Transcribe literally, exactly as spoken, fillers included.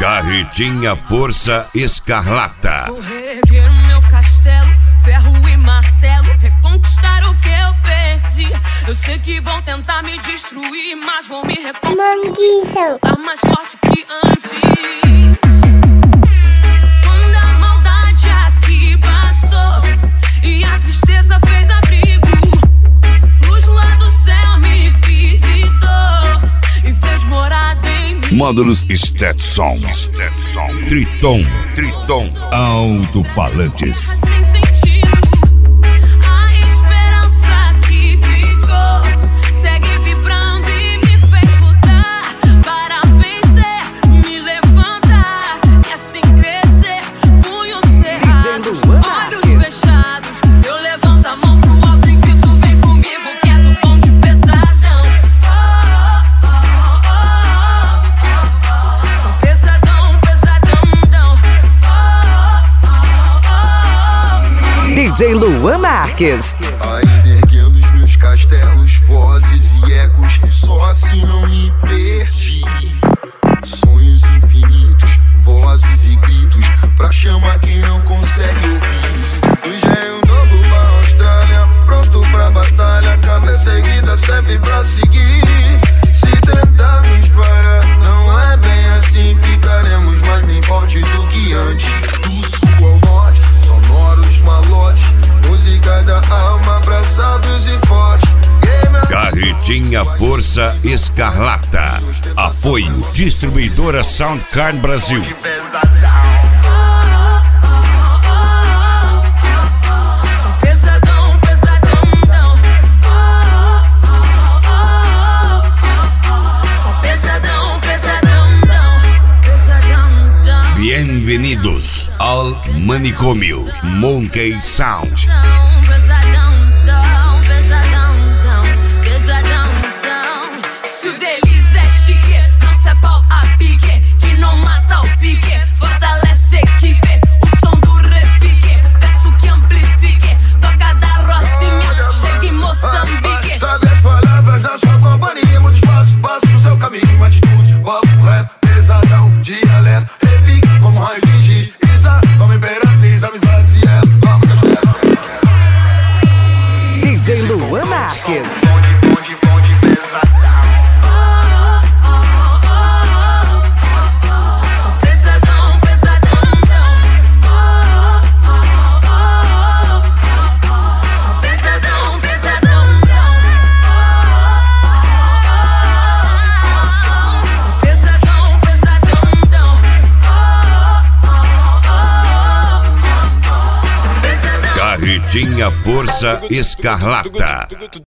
Carretinha Força Escarlata. Vou reerguer o meu castelo, ferro e martelo, reconquistar o que eu perdi. Eu sei que vão tentar me destruir, mas vão me reconstruir, tá mais forte que antes. Quando a maldade aqui passou e a tristeza fez abrigo, luz lá do céu me visitou e fez morada em mim. Módulos Stetson, Stetson, Triton, Triton, alto-falantes. Sem sentido, a esperança que ficou segue vibrando e me fez lutar para vencer, me levantar e assim crescer. Punhos cerrados, olhos fechados, eu levanto a mão pro alto e grito: vem comigo que é do bonde pesadão. Oh, oh, oh, oh, oh. Sou pesadão, pesadão. Oh, oh, oh. D J Luan Marques. Ainda erguendo os meus castelos, vozes e ecos, só assim não me perdi. Sonhos infinitos, vozes e gritos, pra chamar quem não consegue ouvir. Engenho novo pra Austrália, pronto pra batalha, cabeça erguida serve pra seguir. Se tentarmos parar, não é bem assim, ficaremos mais bem forte do que antes. Do sul ao norte, sonoros malotes, música da alma, abraçados e fortes. Carretinha Força Escarlata. Apoio Distribuidora Soundcard Brasil. Sou pesadão, pesadão. Sou pesadão, pesadão. Pesadão. Bem-vindos ao Manicômio Monkey Sound. Pesadão, pesadão, pesadão. Se o deles é chique, não se é pau a pique, que não mata o pique, fortalece a equipe. O som do repique, peço que amplifique, toca da Rocinha, chega em Moçambique. Sabe as palavras da sua companhia, muito espaço, passo no seu caminho, atitude, papo reto, pesadão, dialeto, repique como raio de giz, Isa, como imperatriz, amizades e ela, vamos castelo. D J Luan Marques. Bonde, bonde, bonde, pesadão. Sou pesadão, pesadão. Sou pesadão, pesadão. Sou pesadão, pesadão. Sou pesadão. Carretinha Força Escarlata.